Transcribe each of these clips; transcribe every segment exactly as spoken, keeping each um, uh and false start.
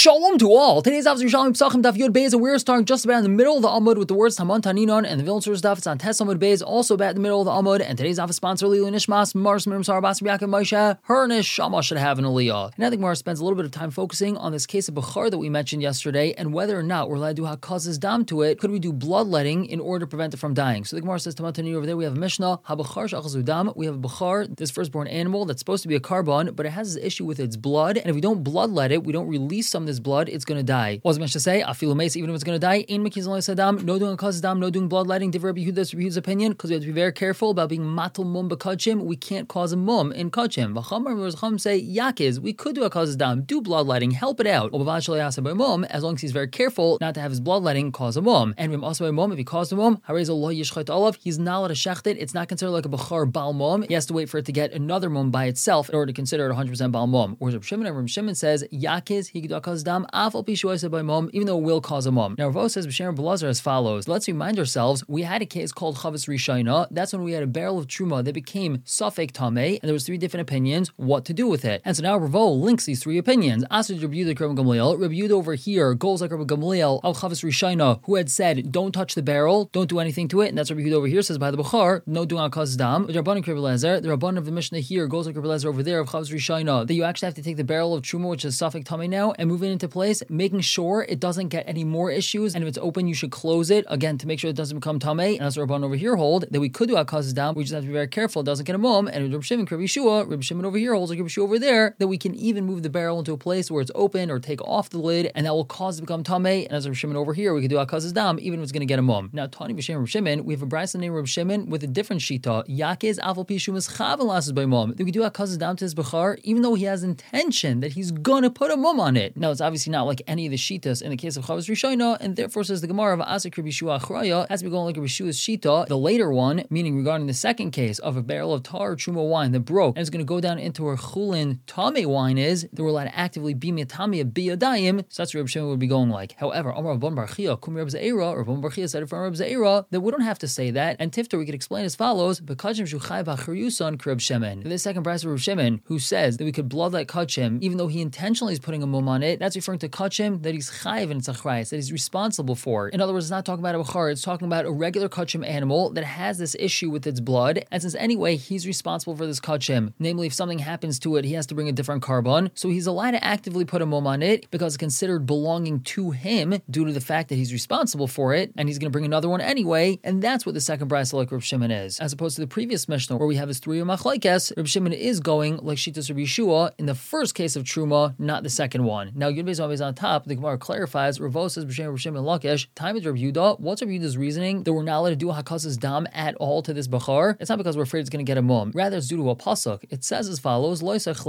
Shalom to all. Today's Avos Yerushalmi Pesachim Daf Yud Beis, and we're starting just about in the middle of the Amud with the words Taman Taninon, and the Vilna Torah's Daf. It's on Tes Amud Beis, also about in the middle of the Amud. And today's Avos sponsor Lilu Nishmas Mars Mirim Sar Bas Yaakov Moshe. Her Neshama should have an Aliyah. And I think Mars spends a little bit of time focusing on this case of Bechar that we mentioned yesterday, and whether or not we're allowed to do Hakaz's Dam to it. Could we do bloodletting in order to prevent it from dying? So the Gemara says Taman Taninon over there. We have a Mishnah HaBechar Shachazu Dam. We have a Bechar, this firstborn animal that's supposed to be a carbon, but it has this issue with its blood, and if we don't bloodlet it, we don't release some of this blood, it's going to die. What was meant to say? Afilu meis, even if it's going to die, in Mekizal Sadam, no doing a cause dam, no doing bloodletting. Divrei Rabbi Yehuda's Rabbi Yehuda's opinion, because we have to be very careful about being matal mum bekachim. We can't cause a mum in kachim. V'chamar v'cham say yakiz. We could do a cause dam, do bloodletting, help it out. Mum, as long as he's very careful not to have his bloodletting cause a mum. And v'im also by mum, if he caused a mum, harez Allah yishchot olav. He's not allowed to shecht it. It's not considered like a bechar bal mum. He has to wait for it to get another mum by itself in order to consider it one hundred percent bal mum. Whereas Rav Shimon, Rav Shimon says yakiz he could do a cause dam afal pishu by mum, even though it will cause a mum. Now Rav says B'Shem Belazar as follows. Let's remind ourselves, we had a case called Chavas Rishayna. That's when we had a barrel of Truma that became Safek Tameh, and there was three different opinions what to do with it. And so now Rav links these three opinions. Asad Rabbi Yehuda, Rabbi Gamliel. Rabbi Yehuda over here goes like Rabbi Gamliel al Chavas Rishayna, who had said, don't touch the barrel, don't do anything to it. And that's Rabbi Yehuda over here says by the Bukhar, no doing al Kaz Dam. The Rabban and Rabbi Lezer, the Rabban of the Mishnah here goes like Rabbi Lezer over there of Chavas Rishayna, that you actually have to take the barrel of Truma, which is Safek Tameh now, and move it into place, making sure it doesn't get any more issues, and if it's open, you should close it again to make sure it doesn't become tamei. And as Rabban over here hold that we could do Hakaz's Dam, we just have to be very careful it doesn't get a mum. And Rabbi Shimon, Rabbi Yeshua, Rabbi Shimon over here holds like Rabbi Yeshua over there that we can even move the barrel into a place where it's open or take off the lid, and that will cause it to become tamei. And as Rabbi Shimon over here, we could do Hakaz's Dam even if it's going to get a mum. Now, Tani B'Shem Rabbi Shimon, we have a brayso named Rabbi Shimon with a different shita. Yakiz afal pishu mischav elasses by mum. That we do Hakaz's Dam to his bechar even though he has intention that he's gonna put a mum on it. Now, it's obviously not like any of the shitas in the case of Chavas Rishayna, and therefore says the Gemara of Asik Rabbi Yeshua Achraya has to be going like Rabbi Yeshua's shita. The later one, meaning regarding the second case of a barrel of tar or truma wine that broke and it's going to go down into where chulin tame wine is, that we're allowed to actively be mitamia biyadayim. So that's what Rabbi Shimon would be going like. However, Amar Rabban Bar Chia, Kum Rabbi Zeira, or Rabban Bar Chia said it from Rabbi Zeira that we don't have to say that. And Tifter, we could explain as follows: Bekachim shuchai b'achriyusan Rabbi Shimon. This second price of Rabbi Shimon, who says that we could bloodlet kachim even though he intentionally is putting a mum on it, that's referring to kachim that he's chayiv and it's achrayis, that he's responsible for. In other words, it's not talking about a bechar, it's talking about a regular kachim animal that has this issue with its blood, and since anyway he's responsible for this kachim, namely if something happens to it, he has to bring a different carbon, so he's allowed to actively put a mum on it because it's considered belonging to him due to the fact that he's responsible for it, and he's going to bring another one anyway, and that's what the second brayso like Rav Shimon is, as opposed to the previous Mishnah where we have his three machlokes. Rav Shimon is going like Shitas Rabbi Yeshua in the first case of Truma, not the second one. Now Yud Beis always on top, the Gemara clarifies, Rav says B'Shem Rav Shimon Lakish, time is Rabbi Yehuda. What's Rabbi Yehuda's reasoning that we're not allowed to do Hakaz's Dam at all to this Bechar? It's not because we're afraid it's going to get a mum. Rather, it's due to a pasuk. It says as follows: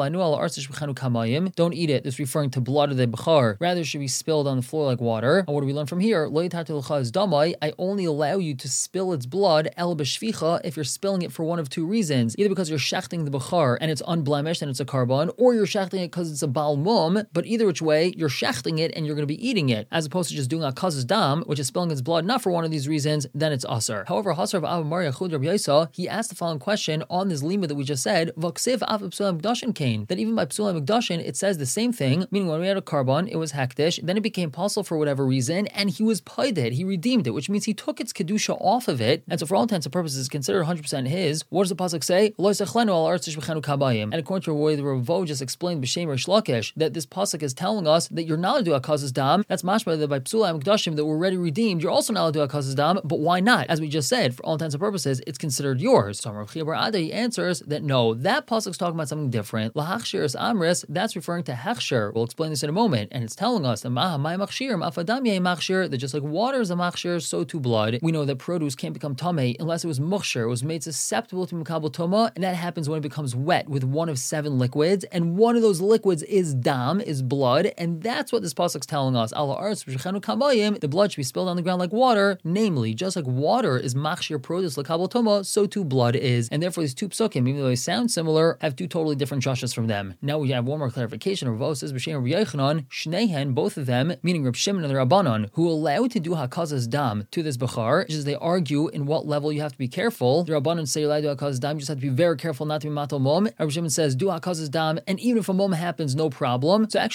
don't eat it. This is referring to blood of the Bechar. Rather, it should be spilled on the floor like water. And what do we learn from here? I only allow you to spill its blood el b'shvicha if you're spilling it for one of two reasons: either because you're shechting the Bechar and it's unblemished and it's a carbon, or you're shechting it because it's a bal mum. But either which way, you're shechting it and you're going to be eating it, as opposed to just doing a kaz's dam, which is spilling its blood not for one of these reasons, then it's asar. However, Hasar of Av Maria Chud Rabbi Yisa, he asked the following question on this lima that we just said: V'ksiv av psulam mekdashin kain. That even by psulam mekdashin, it says the same thing. Meaning, when we had a carbon, it was hektish, then it became possible for whatever reason, and he was paid it. He redeemed it, which means he took its kedusha off of it, and so for all intents and purposes, it's considered one hundred percent his. What does the pasuk say? And according to the way the Ravo just explained b'shem Rish Lakish, that this pasuk is telling us that you're not allowed to do a kaz's dam. That's mashma that by psulam mekdashim that were already redeemed, you're also not allowed to do a kaz's dam. But why not? As we just said, for all intents and purposes, it's considered yours. So Rav Chia bar Ada, he answers that no, that pasuk is talking about something different. Lahachshir is amris. That's referring to hechshir. We'll explain this in a moment, and it's telling us that maha may machshir, mafadam yeh machshir. That just like water is a machshir, so too blood. We know that produce can't become tamei unless it was muchshir. It was made susceptible to mekabel toma, and that happens when it becomes wet with one of seven liquids, and one of those liquids is dam, is blood, and that's what this pasuk is telling us. The blood should be spilled on the ground like water, namely, just like water is machshir produce lekabel toma, so too blood is, and therefore these two psukim, even though they sound similar, have two totally different drashas from them. Now we have one more clarification. Rav says b'shem Rabbi Yochanan, shneihen, both of them, meaning Reb Shimon and the Rabbanon, who allow to do hakazas dam to this bechar, which is they argue in what level you have to be careful. The Rabbanon say you're allowed to do hakazas dam, you just have to be very careful not to be matal mom. Reb Shimon says do hakazas dam, and even if a mom happens, no problem. So actually, Mikra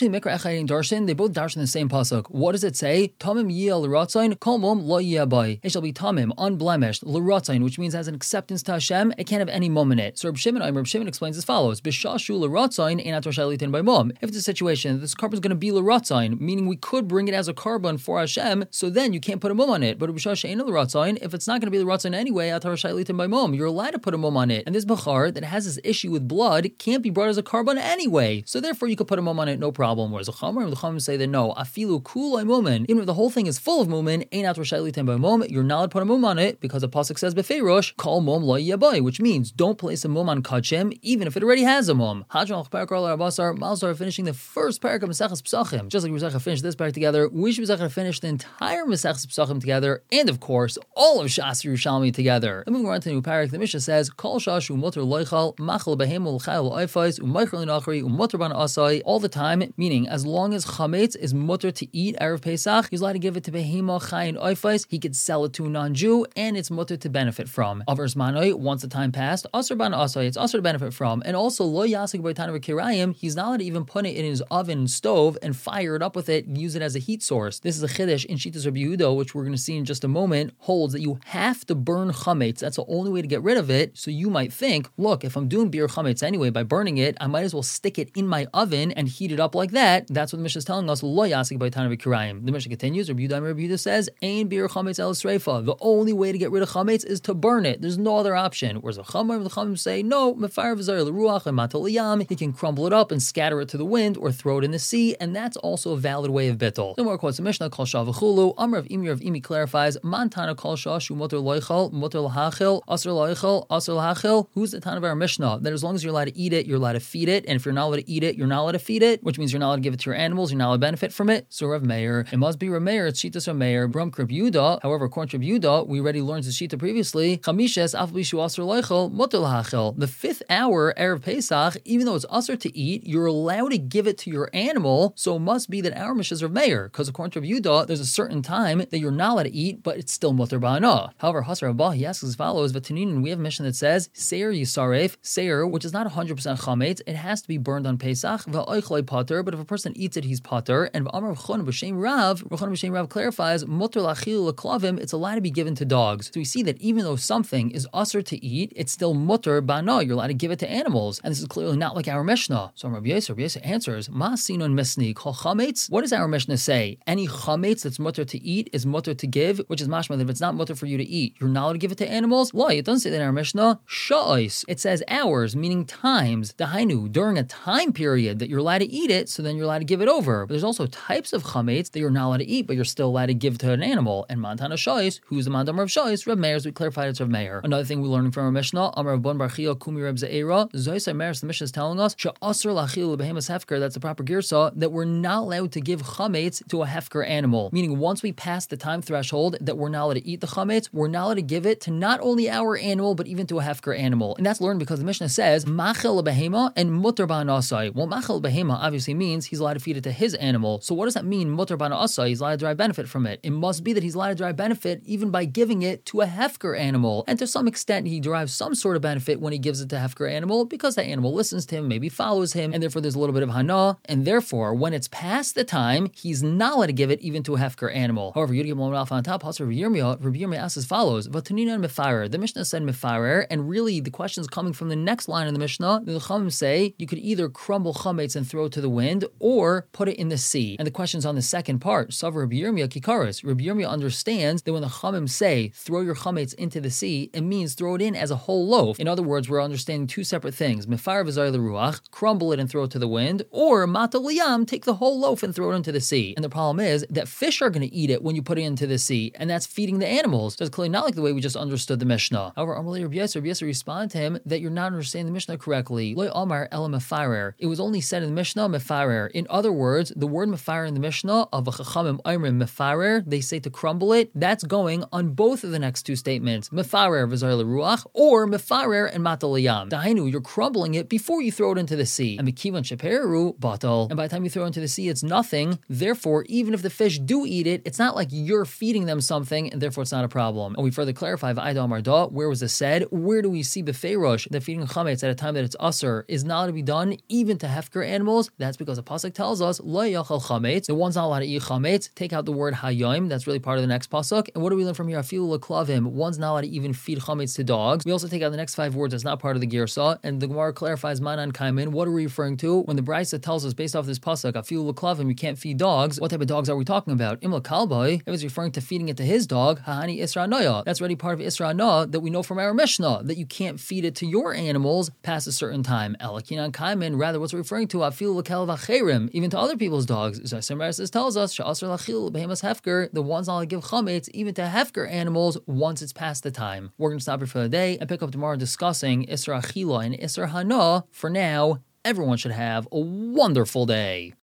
Echayim Darshan, they both darshan the same pasuk. What does it say? Tamim yiyah l'ratzayin, kol mom lo yiyah bai. It shall be tamim, unblemished, l'ratzayin, which means has an acceptance to Hashem. It can't have any mum in it. So Reb Shimon, Reb Shimon explains as follows: B'shashu l'ratzayin einat rashai litin by mum. If it's a situation that this carbon is going to be l'ratzayin, meaning we could bring it as a carbon for Hashem, so then you can't put a mum on it. But b'shashu ain't l'ratzayin, if it's not going to be l'ratzayin anyway, at rashai litin by mum, you're allowed to put a mum on it. And this bachar that has this issue with blood can't be brought as a carbon anyway. So therefore you could put a mum on it, no problem. Whereas the Chachamim, the Chachamim say that no, afilu kulay mumin, even if the whole thing is full of mumin, einat rashai litin by mum, you're not allowed to put a mum on it because the pasuk says befeirosh, kol mum lo yabai, which means don't place a mum on kachim, even if it already has a mum. Hadron parak Rabasar, Malzar finishing the first parak of Maseches Pesachim. Just like we Maseches finished this parak together, we should Maseches finish the entire Maseches Pesachim together, and of course, all of Shas Yerushalmi together. Then moving on to the new parak, the Mishnah says, Kol shashu mutter loichal, machal behemul chayil oifais, umaychal inachri, umutter ban asai, all the time, meaning as long as chametz is mutter to eat Erev Pesach, he's allowed to give it to behema chayin oifais, he could sell it to a non-Jew, and it's mutter to benefit from. Avers manoi, once the time passed, asr ban asai, it's asr to benefit from, and also lo yasik b'tanav kirayim, he's not allowed to even put it in his oven and stove and fire it up with it and use it as a heat source. This is a chiddush in Shitas Rabbi Yehuda, which we're going to see in just a moment, holds that you have to burn chametz. That's the only way to get rid of it. So you might think, look, if I'm doing beer chametz anyway by burning it, I might as well stick it in my oven and heat it up like that. That's what the Mishnah is telling us. Lo yasik b'tanav kirayim. The Mishnah continues. Rabbi Yehuda, Rabbi Yehuda says, "Ein beer chametz el sreifa." The only way to get rid of chametz is to burn it. There's no other option. Whereas the Chachamim, the Chachamim say, no, mefar v'zar l'ruach and matal yam. He can crumble it up and scatter it to the wind or throw it in the sea, and that's also a valid way of bittul. The more quotes the Mishnah, Kol Shah v'chulu, Amr of Imi of Imi clarifies, Mantana Kol Shah shu muter loichal, muter l'hachil, asr loichal, asr l'hachil. Who's the ton of our Mishnah? That as long as you're allowed to eat it, you're allowed to feed it, and if you're not allowed to eat it, you're not allowed to feed it, which means you're not allowed to give it to your animals, you're not allowed to benefit from it. So Rav Meir, it must be Rav Meir, it's Shitas Rav Meir, Brum Krib Yuda. However, according to Rav Yuda, we already learned the Shita previously, Chamishes afal shu asr loichal, muter l'hachil. The fifth hour, Erev Pesach, even though it's asr to eat, you're allowed to give it to your animal, so it must be that our Mishnah is Rav Meir, because according to Rav Yehuda, there's a certain time that you're not allowed to eat, but it's still mutter ba'ana. However, Hasar Abba, he asks as follows, V'taninin, we have a Mishnah that says, Seir Yisaref, Seir, which is not one hundred percent chametz, it has to be burned on Pesach, V'oichloi pater, but if a person eats it, he's pater, and V'amar V'chon B'shem Rav, V'chon B'shem Rav clarifies, mutter l'achil l'klavim, it's allowed to be given to dogs. So we see that even though something is asr to eat, it's still mutter ba'ana, you're allowed to give it to animals, and this is clearly not like our Mishnah. So Rabbi Yisrael, Rabbi Yisrael answers, Ma sinon misni kol chametz. What does our Mishnah say? Any chametz that's mutter to eat is mutter to give, which is mashma that if it's not mutter for you to eat, you're not allowed to give it to animals. Why? It doesn't say that in our Mishnah. Sha'is. It says hours, meaning times. Dahainu, during a time period that you're allowed to eat it, so then you're allowed to give it over. But there's also types of chametz that you're not allowed to eat, but you're still allowed to give to an animal. And Montana Sha'is, who's the mandam of Sha'is? Reb Meir, as we clarified, it's Reb Meir. Another thing we're learning from our Mishnah, Amar Bon Barchia Kumi Reb Ze'era, Zoysa Meir, the Mishnah is telling us, Sha'asr lachil behemas hefker, that's the proper girsa, that we're not allowed to give chametz to a hefker animal. Meaning once we pass the time threshold that we're not allowed to eat the chametz, we're not allowed to give it to not only our animal, but even to a hefker animal. And that's learned because the Mishnah says, machel behema and mutter ba'anasai. Well, machel behema obviously means he's allowed to feed it to his animal. So what does that mean, mutter ba'anasai? He's allowed to derive benefit from it. It must be that he's allowed to derive benefit even by giving it to a hefker animal. And to some extent, he derives some sort of benefit when he gives it to a hefker animal because the animal listens to him, maybe follows him, and therefore there's a little bit of hana. And therefore, when it's past the time, he's not allowed to give it even to a hefker animal. However, you give him alpha on top. Also, Rabbi Yirmiyah, Rabbi Yirmiyah asks as follows: Vatanina and mefarer. The Mishnah said mefarer, and really the question is coming from the next line in the Mishnah. The Chachamim say you could either crumble chametz and throw it to the wind, or put it in the sea. And the question's on the second part. Savar Rabbi Yirmiyah kikaris. Rabbi Yirmiyah understands that when the Chachamim say throw your chametz into the sea, it means throw it in as a whole loaf. In other words, we're understanding two separate things: mefarer v'zar l'ruach, crumble it and throw it to the wind, or matal liyam, take the whole loaf and throw it into the sea. And the problem is that fish are going to eat it when you put it into the sea, and that's feeding the animals. So it's clearly not like the way we just understood the Mishnah. However, Amalei Rabbi Yisrael, Rabbi Yisrael responded to him that you're not understanding the Mishnah correctly. Lo Amar ela mefarer. It was only said in the Mishnah mefarer. In other words, the word mefarer in the Mishnah of a chachamim oimrim mefarer, they say to crumble it. That's going on both of the next two statements: mefarer v'zar l'ruach, or mefarer and matal liyam. Dahainu, you're crumbling it before you throw it into the sea. And mekivan sheperu batal. And by the time you throw it into the sea, it's nothing. Therefore, even if the fish do eat it, it's not like you're feeding them something, and therefore it's not a problem. And we further clarify, V'ayda Amar Da, where was this said? Where do we see befeirosh that feeding chametz at a time that it's usher is not to be done even to hefker animals? That's because the pasuk pasuk tells us lo yachal chametz. The one's not allowed to eat chametz. Take out the word hayom. That's really part of the next pasuk. And what do we learn from here? Afilu leklavim. One's not allowed to even feed chametz to dogs. We also take out the next five words that's not part of the girsa. And the Gemara clarifies manan kaimin. What are we referring to when the Brisa tells us based off this pasuk afilu leklavim you can't feed dogs? What type of dogs are we talking about? Imla kalbai. It was referring to feeding it to his dog. Hahani isra noya. That's already part of isra na that we know from our Mishnah that you can't feed it to your animals past a certain time. Elakinan kaimin. Rather, what's it referring to? Afilu lekel vacherim. Even to other people's dogs. Zaysim tells us sha'asr lachil behemas hefker. The ones not to give chametz even to hefker animals once it's past the time. We're going to stop here for the day and pick up tomorrow discussing isra achila and isra hana. For now, everyone should have a wonderful day.